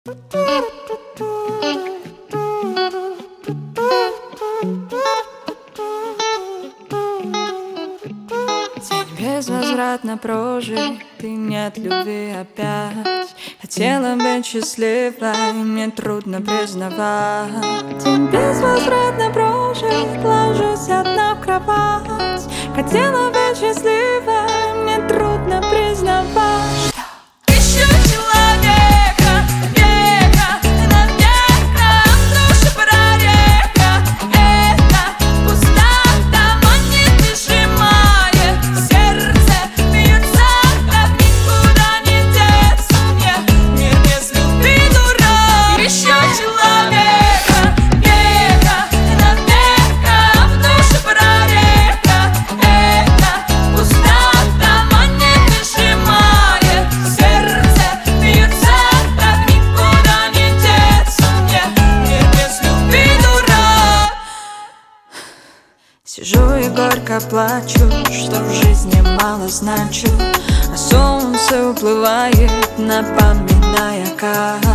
День безвозвратно прожитый, нет любви опять. Хотела быть счастливой, мне трудно признавать. День безвозвратно прожит, ложусь одна в кровать. Хотела быть счастливой, мне трудно признавать, что ищу человека, века, наверное, в душе прорека. Это пустота, манит и сжимает сердце, бьется, так никуда не деться мне. Мир без любви дурак. Ищу человека, века, наверное, в душе прорека. Это пустота, манит и сжимает сердце, бьется, так никуда не деться мне. Мир без любви дурак. Сижу и горько плачу, что в жизни мало значу, а солнце уплывает, напоминая, как